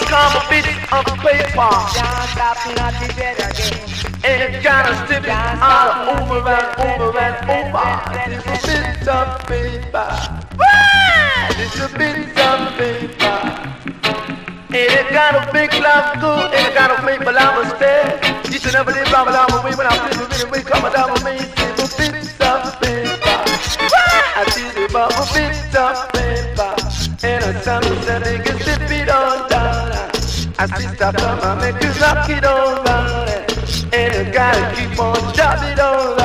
become a bit of paper. And it's gonna slip all over and over and over. It's a bit of paper. It's a bit of paper. And it got a big love too. And it got a paper lava stay. Each and every day, blah, blah, blah, when I'm feeling really come down with me. It's a bit of paper. I see the bubble bit of paper. And a son said they can slip it on down. I see stuff on my make you knock it over. And I gotta keep on dropping it on.